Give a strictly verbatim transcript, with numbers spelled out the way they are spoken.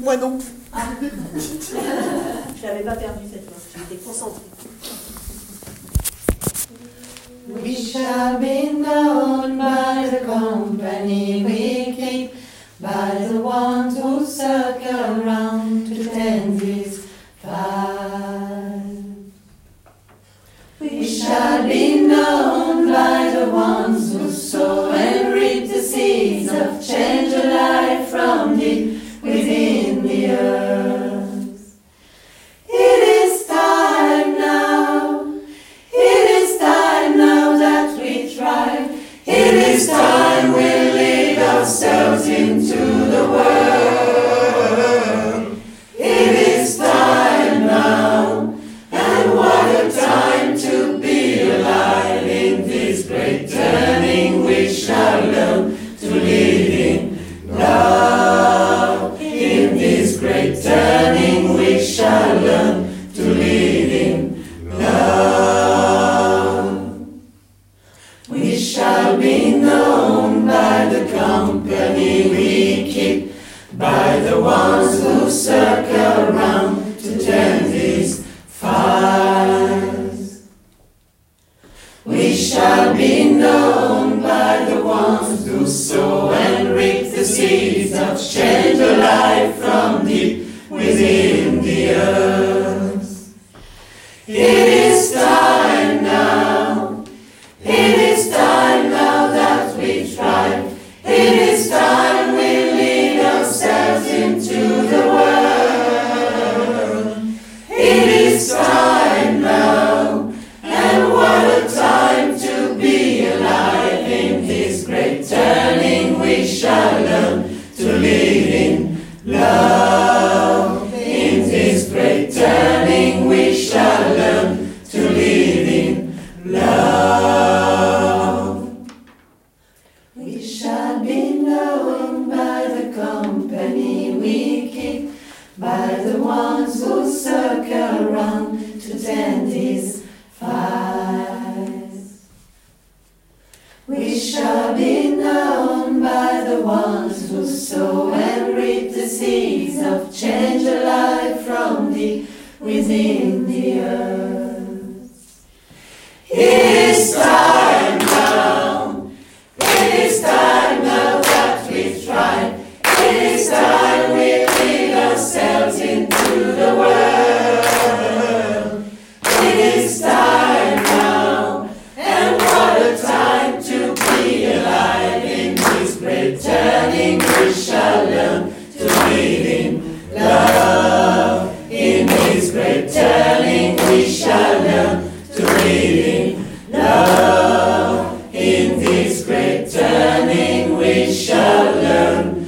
Moi non plus. Ah. Je l'avais pas perdu cette fois, j'étais concentrée. We shall be known by the company we keep, by the ones who circle round to tend his fire. We shall be known by the ones who sow and reap the seeds of change alive from deep within the earth. It is time now, it is time now that we try, it is time we lead ourselves into the world. It is time now, and what a time to be alive. In this great turning we shall learn to lead in love. In this great turning we shall learn to lead in love. We shall be known by the company we keep, by the ones who circle round to tend these fires. We shall be known by the ones who sow and reap the seeds of change alive from deep within the earth. It is time now, it is time now that we try, it is time we lead ourselves into the world. It is time now, and what a time to be alive. In this great turning we shall learn to lead in love. In this great turning we shall learn to lead in love. We shall be known by the company we keep, by the ones who circle round to tend his fires. We shall be known by the ones who sow and reap the seeds of change alive from deep within the earth. It is time now, it is time now that we try, it is time we lead ourselves into the world. It is time now, and what a time to be alive. In this great turning we shall learn to lead in love. In this great turning we shall learn to lead in love. In this great turning we shall learn